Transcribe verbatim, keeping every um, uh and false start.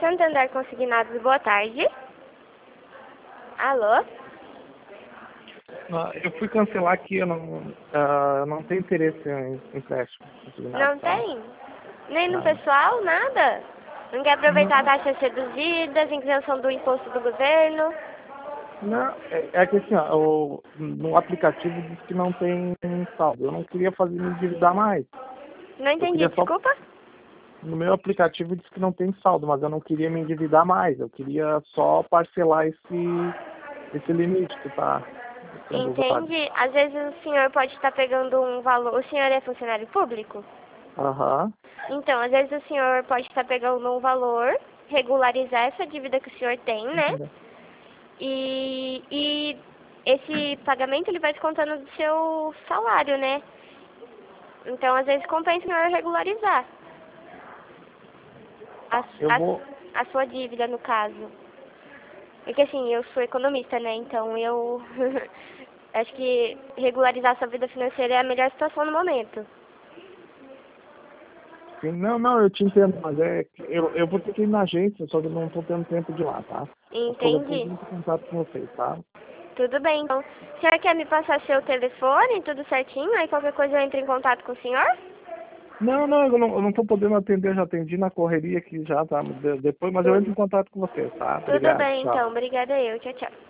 Santander Consignados, boa tarde. Alô? Ah, Eu fui cancelar aqui, eu não, ah, eu não tenho interesse em empréstimo consignado, Não tá? tem? Nem no Nada. pessoal, nada? Não quer aproveitar Não, taxas reduzidas, isenção do imposto do governo? não, é, é que assim, ó, o- no aplicativo diz que não tem saldo. Eu não queria fazer me endividar mais. Não Eu entendi, queria só, desculpa? no meu aplicativo diz que não tem saldo, mas eu não queria me endividar mais. Eu queria só parcelar esse, esse limite que está sendo usado. Entende? Às vezes o senhor pode estar pegando um valor... O senhor é funcionário público? Aham. Então, às vezes o senhor pode estar pegando um valor, regularizar essa dívida que o senhor tem, né? Entendeu? E, e esse pagamento ele vai descontando do seu salário, né? Então, às vezes compensa o senhor regularizar a, Tá, eu a, vou. a sua dívida, no caso. Porque assim, eu sou economista, né? Então eu acho que regularizar sua vida financeira é a melhor situação no momento. Sim, não, não, eu te entendo, mas é que eu, eu vou ter que ir na agência, só que eu não estou tendo tempo de ir lá, tá? Mas qualquer coisa Entende? eu entro em contato com vocês, tá? Tudo bem, então. O senhor quer me passar seu telefone, tudo certinho? Aí qualquer coisa eu entro em contato com o senhor? Não, não, eu não, eu não tô podendo atender, já atendi na correria aqui já, tá? De- Depois, mas eu entro em Tudo, contato com vocês, tá? tudo Obrigado, bem, tchau. então. Obrigada eu. Tchau, tchau.